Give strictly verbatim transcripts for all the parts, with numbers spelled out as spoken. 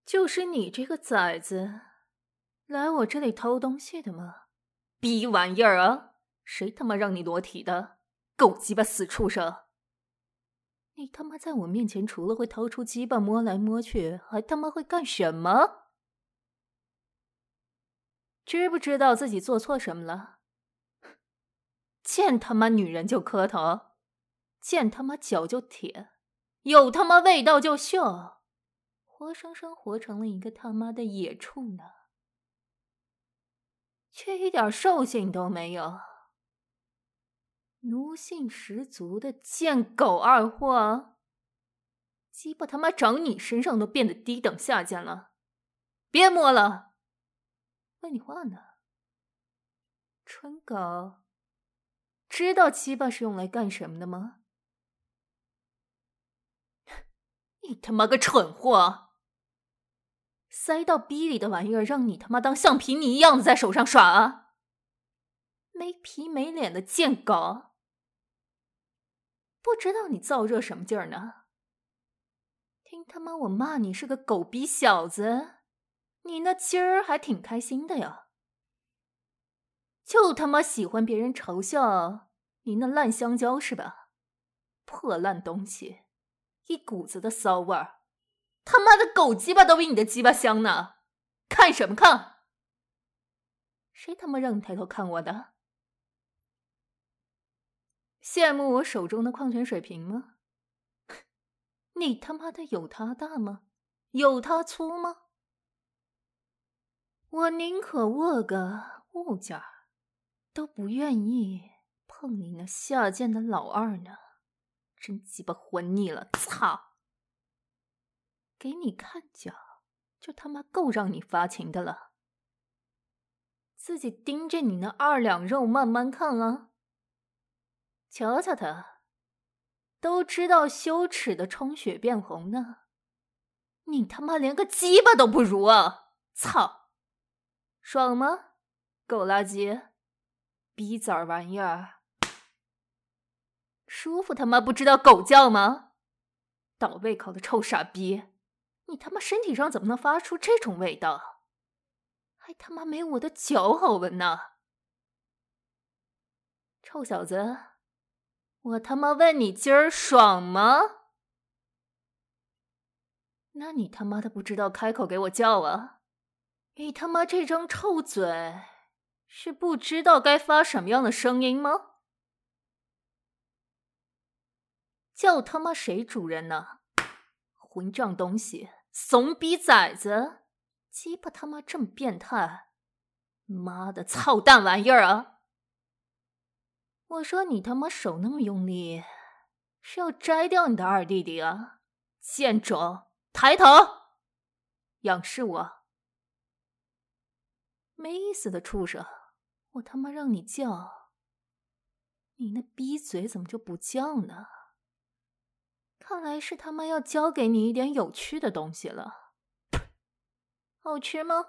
就是你这个崽子，来我这里偷东西的吗？逼玩意儿啊！谁他妈让你裸体的？狗鸡巴死畜生！你他妈在我面前除了会掏出鸡巴摸来摸去，还他妈会干什么？知不知道自己做错什么了？见他妈女人就磕头，见他妈脚就舔，有他妈味道就秀，活生生活成了一个他妈的野畜呢，却一点兽性都没有，奴性十足的贱狗二货。鸡巴他妈长你身上都变得低等下贱了，别摸了。问你话呢，春狗，知道鸡巴是用来干什么的吗？你他妈个蠢货！塞到逼里的玩意儿让你他妈当橡皮泥一样的在手上耍啊！没皮没脸的贱狗，不知道你燥热什么劲儿呢？听他妈我骂你是个狗逼小子，你那今儿还挺开心的呀。就他妈喜欢别人嘲笑你那烂香蕉是吧？破烂东西，一股子的骚味儿，他妈的狗鸡巴都比你的鸡巴香呢！看什么看？谁他妈让你抬头看我的？羡慕我手中的矿泉水瓶吗？你他妈的有它大吗？有它粗吗？我宁可握个物件儿，都不愿意碰你那下贱的老二呢！真鸡巴混腻了，操！给你看脚，就他妈够让你发情的了。自己盯着你那二两肉慢慢看啊！瞧瞧他，都知道羞耻的充血变红呢，你他妈连个鸡巴都不如啊！操！爽吗？狗垃圾，逼崽儿玩意儿！舒服他妈不知道狗叫吗？倒胃口的臭傻逼！你他妈身体上怎么能发出这种味道？还他妈没我的脚好闻呢！臭小子，我他妈问你今儿爽吗？那你他妈的不知道开口给我叫啊？你他妈这张臭嘴是不知道该发什么样的声音吗？叫他妈谁主人呢？混账东西，怂逼崽子，鸡巴他妈这么变态，妈的操蛋玩意儿啊！我说你他妈手那么用力，是要摘掉你的二弟弟啊？贱种，抬头，仰视我！没意思的畜生，我他妈让你叫，你那逼嘴怎么就不叫呢？看来是他妈要教给你一点有趣的东西了。好吃吗？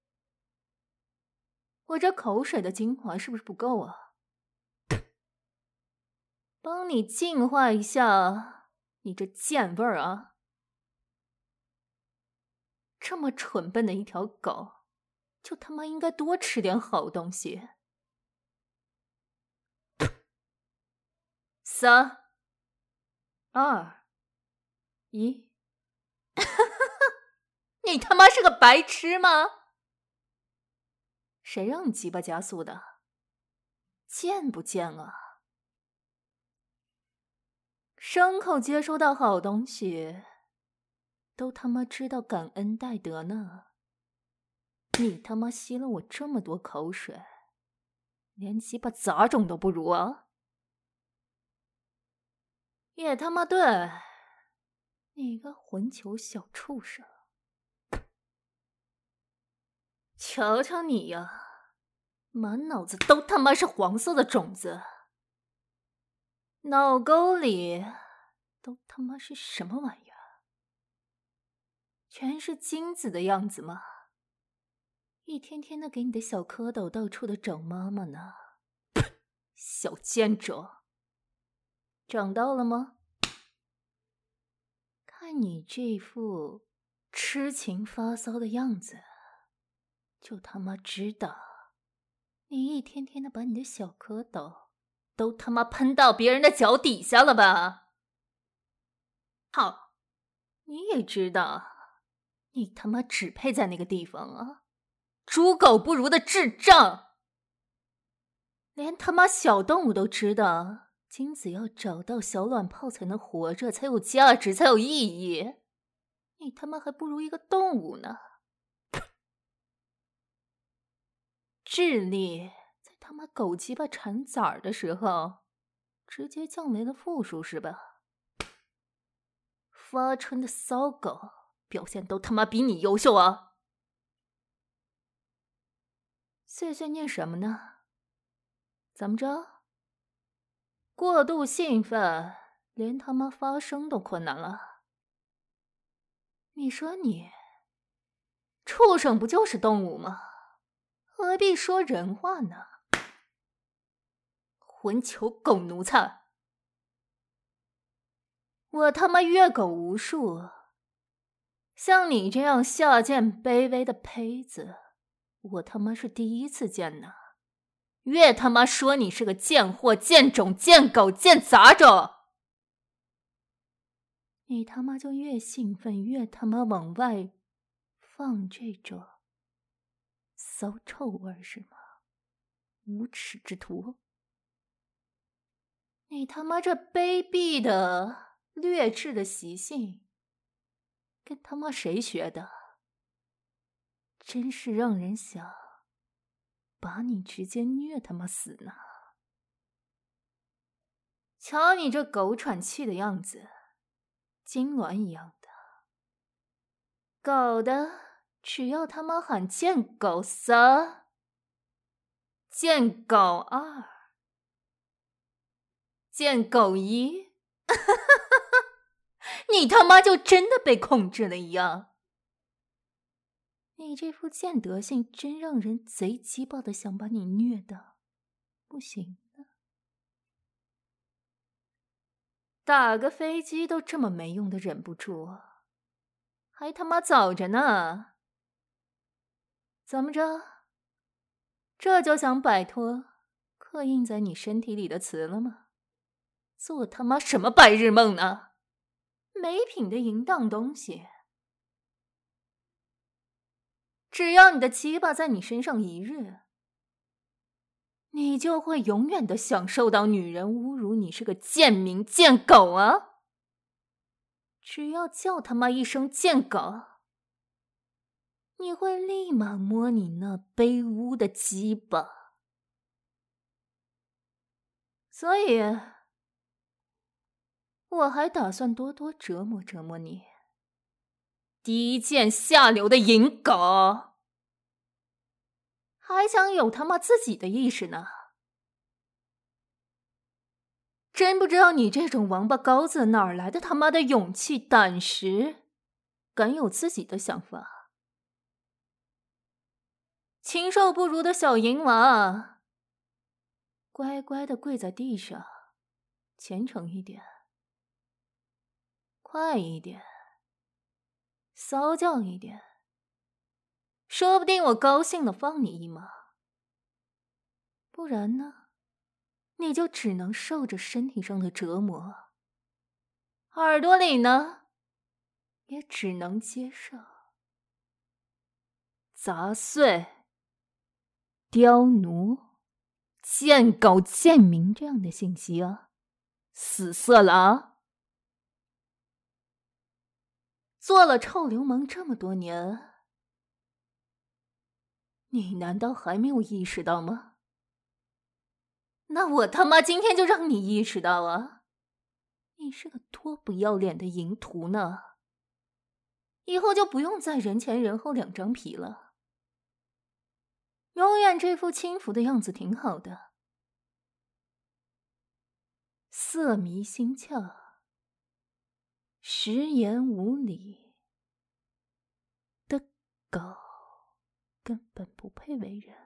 我这口水的精华是不是不够啊？帮你净化一下你这贱味儿啊！这么蠢笨的一条狗，就他妈应该多吃点好东西。三、二、一，你他妈是个白痴吗？谁让你鸡巴加速的？贱不贱啊？牲口接收到好东西，都他妈知道感恩戴德呢。你他妈吸了我这么多口水，连鸡巴杂种都不如啊！也他妈对，你个混球小畜生！瞧瞧你呀，满脑子都他妈是黄色的种子，脑沟里都他妈是什么玩意儿？全是精子的样子吗？一天天的给你的小蝌蚪到处的找妈妈呢！小贱种，长到了吗？看你这副痴情发骚的样子，就他妈知道你一天天的把你的小蝌蚪都他妈喷到别人的脚底下了吧？好，你也知道你他妈只配在那个地方啊，猪狗不如的智障！连他妈小动物都知道精子要找到小卵泡才能活着，才有价值，才有意义，你他妈还不如一个动物呢。智力在他妈狗鸡巴产崽儿的时候直接降为了负数是吧？发春的骚狗表现都他妈比你优秀啊！碎碎念什么呢？怎么着？过度兴奋，连他妈发声都困难了。你说你，畜生不就是动物吗？何必说人话呢？混球狗奴才！我他妈阅狗无数，像你这样下贱卑微的胚子，我他妈是第一次见呢。越他妈说你是个贱货、贱种、贱狗、贱杂种，你他妈就越兴奋，越他妈往外放这种骚臭味是吗？无耻之徒！你他妈这卑鄙的劣质的习性，跟他妈谁学的？真是让人想把你直接虐他妈死呢！瞧你这狗喘气的样子，痉挛一样的，搞得只要他妈喊贱狗三，贱狗二，贱狗一，你他妈就真的被控制了一样。你这副贱德性真让人贼鸡巴的想把你虐的不行了。打个飞机都这么没用的忍不住，还他妈早着呢。怎么着？这就想摆脱刻印在你身体里的词了吗？做他妈什么白日梦呢？没品的淫荡东西！只要你的鸡巴在你身上一日，你就会永远的享受到女人侮辱你是个贱民贱狗啊！只要叫他妈一声贱狗，你会立马摸你那卑污的鸡巴。所以，我还打算多多折磨折磨你，低贱下流的淫狗！还想有他妈自己的意识呢？真不知道你这种王八羔子哪儿来的他妈的勇气胆识，敢有自己的想法。禽兽不如的小淫娃，乖乖的跪在地上，虔诚一点，快一点，骚叫一点，说不定我高兴的放你一马。不然呢，你就只能受着身体上的折磨，耳朵里呢，也只能接受杂碎、刁奴、贱狗、贱民这样的信息啊！死色了啊！做了臭流氓这么多年，你难道还没有意识到吗？那我他妈今天就让你意识到啊！你是个多不要脸的淫徒呢！以后就不用再人前人后两张皮了，永远这副轻浮的样子挺好的。色迷心窍，食言无礼的狗根本不配为人。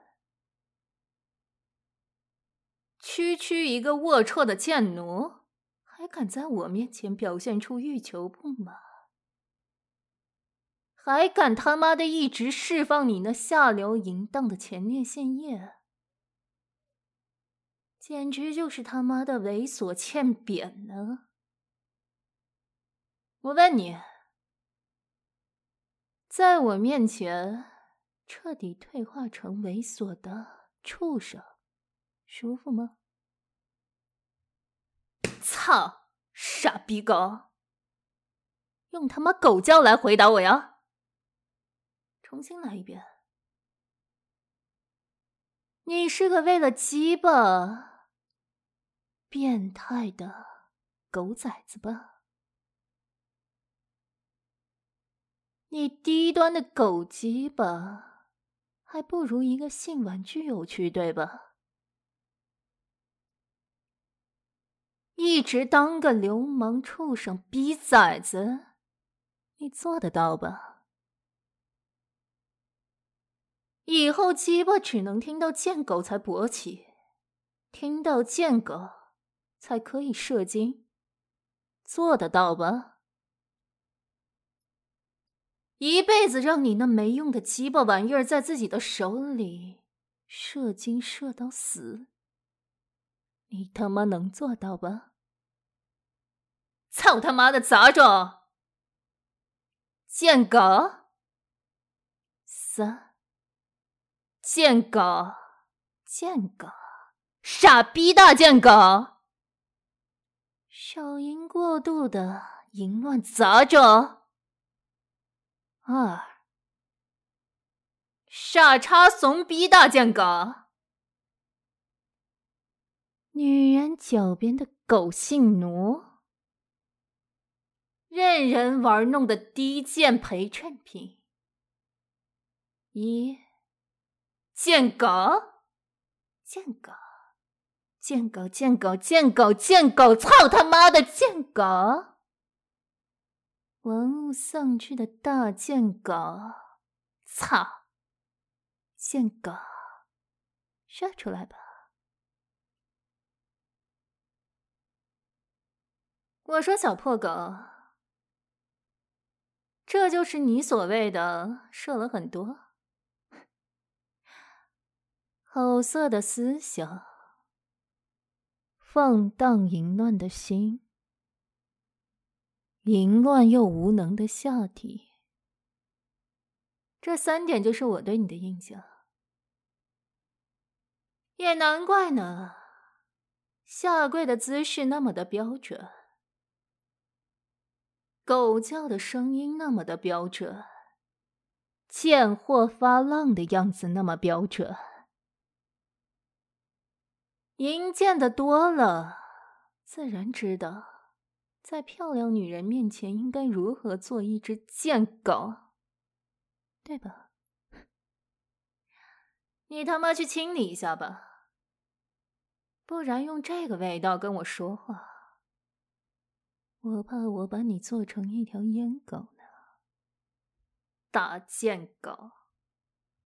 区区一个龌龊的贱奴，还敢在我面前表现出欲求不满？ 还敢他妈的一直释放你那下流淫荡的前列腺液，简直就是他妈的猥琐欠扁呢！我问你，在我面前彻底退化成猥琐的畜生，舒服吗？操，傻逼狗！用他妈狗叫来回答我呀！重新来一遍。你是个为了鸡巴变态的狗崽子吧？你低端的狗鸡巴还不如一个性玩具有趣，对吧？一直当个流氓畜生逼崽子，你做得到吧？以后鸡巴只能听到贱狗才勃起，听到贱狗才可以射精，做得到吧？一辈子让你那没用的鸡巴玩意儿在自己的手里射精射到死，你他妈能做到吧？操他妈的杂种！贱狗！三。贱狗，贱狗，傻逼大贱狗！手淫过度的淫乱杂种。二，傻叉怂逼大贱狗，女人脚边的狗性奴，任人玩弄的低贱陪衬品。一，贱狗，贱狗，贱狗，贱狗，贱狗，贱狗，操他妈的贱狗！玩物丧志的大贱狗，操！贱狗，射出来吧！我说小破狗，这就是你所谓的射了很多？好色的思想，放荡淫乱的心，淫乱又无能的下体，这三点就是我对你的印象。也难怪呢，下跪的姿势那么的标准，狗叫的声音那么的标准，贱货发浪的样子那么标准。淫见的多了，自然知道在漂亮女人面前应该如何做一只贱狗，对吧？你他妈去清理一下吧，不然用这个味道跟我说话，我怕我把你做成一条阉狗呢，大贱狗。